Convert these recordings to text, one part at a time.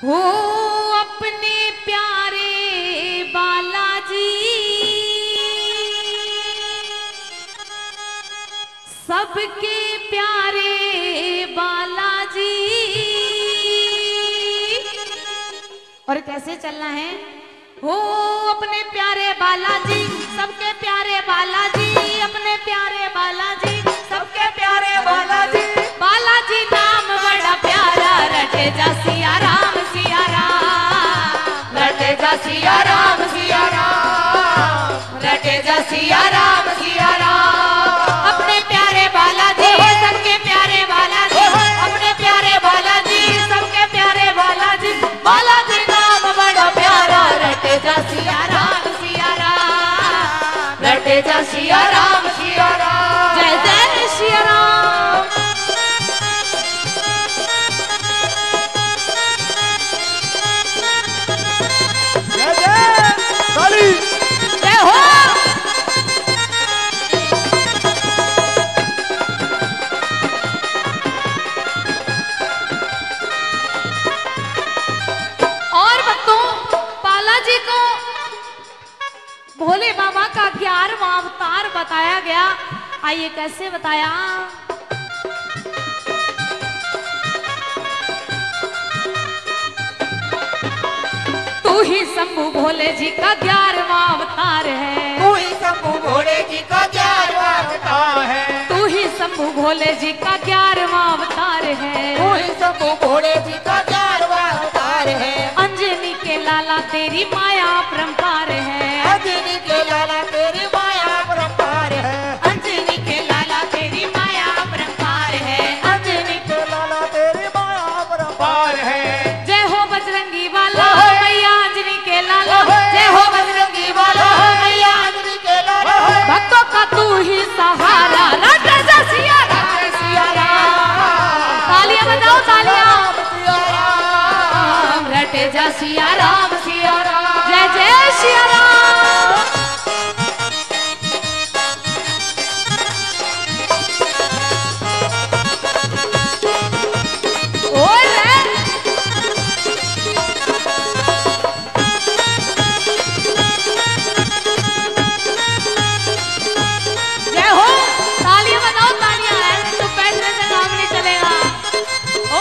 हो अपने प्यारे बालाजी सबके प्यारे बालाजी। और कैसे चलना है? हो अपने प्यारे बालाजी सबके प्यारे बालाजी, अपने प्यारे बालाजी सबके प्यारे बालाजी। बालाजी नाम बड़ा प्यारा रटे जा सिया राम सिया राम, रटे जा सिया राम सिया राम, रटे जा सिया राम सिया राम। अपने प्यारे बालाजी सबके प्यारे बालाजी, अपने प्यारे बालाजी सबके प्यारे बालाजी। बालाजी नाम बड़ा प्यारा रटे जा सिया राम सिया राम, रटे जा सिया राम सिया राम। जय जय सिया राम। जय जय काली जय हो। और भक्तों, बालाजी को भोले बाबा का 11वां अवतार बताया गया। आइए कैसे बताया? तू ही शंभु भोले जी का 11वां अवतार है, तू ही शंभु भोले जी का 11वां अवतार है, तू ही शंभु भोले जी का 11वां अवतार है, तू ही शंभु भोले जी का 11वां अवतार है। अंजनी के लाला तेरी माया परंपार है, अंजनी के लाला तेरी माया परंपार है, अंजनी के लाला तेरी माया परंपार है, अंजनी के लाला तेरी माया परंपार है। जय हो बजरंगी वाला मैया अंजनी के लाला, जय हो बजरंगी वाला मैया अंजनी के लाला भक्तों का तू ही सहारा रटे जा सिया राम सिया राम। तालियां बजाओ तालियां। सिया राम रटे जा सिया राम सिया राम। जय जय सिया राम। ओए रे जय हो। तालियां बजाओ तालियां। ऐसे तो बैठने से काम नहीं चलेगा। ओ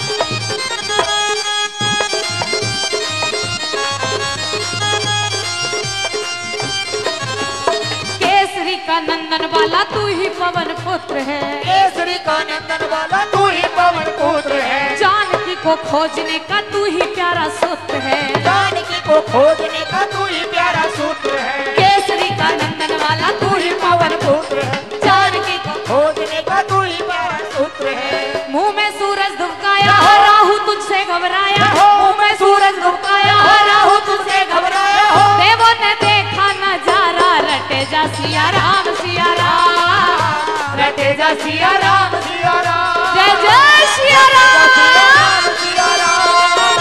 केसरी का नंदन वाला तू ही पवन पुत्र है, केसरी का नंदन वाला तू ही पवन पुत्र है, जानकी को खोजने का तू ही प्यारा सूत्र है, जानकी को खोजने का तू ही प्यारा सूत्र है, केसरी का नंदन वाला तू ही पवन पुत्र है, जानकी को खोजने का तू ही प्यारा सूत्र है। मुंह में सूरज धुमकाया राहु तुझसे घबराया, मुंह में सूरज धुमकाया राहु तुझसे घबराया हो, देवों ने देखा नजारा रटे जा सिया राम सिया राम, रटे जा सिया राम सिया राम। जय जय सिया राम। सिया राम।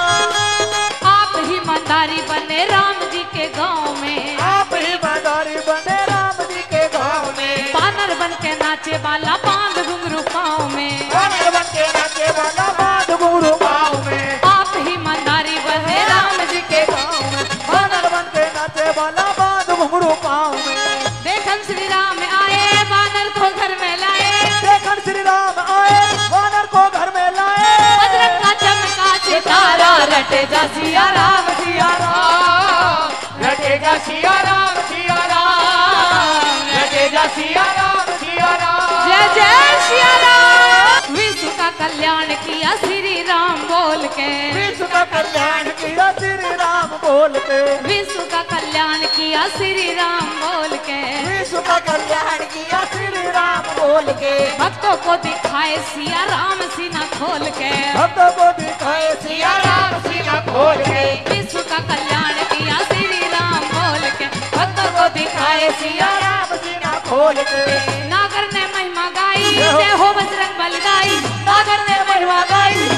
आप ही मंदारी बने राम जी के गांव में, आप ही मदारी बने राम जी के गाँव में, बानर बन के नाचे वाला बांध घुंघरू पाँव में, बानर बन के नाचे वाला बांध घुंघरू पाँव में, आप ही मंदारी बने राम जी के गांव में, बानर बन के नाचे वाला बांध घुंघरू पाँव में। देखन श्री राम आए बानर को घर में लाए, देखन श्री राम आए बानर को घर में लाए, बजरंग का चमका सितारा रटे जा सिया राम सिया राम, रटे जा सिया राम सिया राम, रटे जा सिया राम सिया राम। जय जय सिया राम। विश्व का कल्याण किया श्री राम बोल के, विश्व का कल्याण किया श्री राम बोल के, विश्व का कल्याण किया श्री राम बोल के, विश्व का कल्याण किया श्री राम बोल के, भक्तों को दिखाए सिया राम सीना खोल के, भक्तों को दिखाए सिया राम सीना खोल के, विश्व का कल्याण किया श्री राम बोल के, भक्तों को दिखाए सिया राम सीना खोल के। नागर ने महिमा गाई, जय हो बजरंग बल गाई, नागर ने महिमा गाई,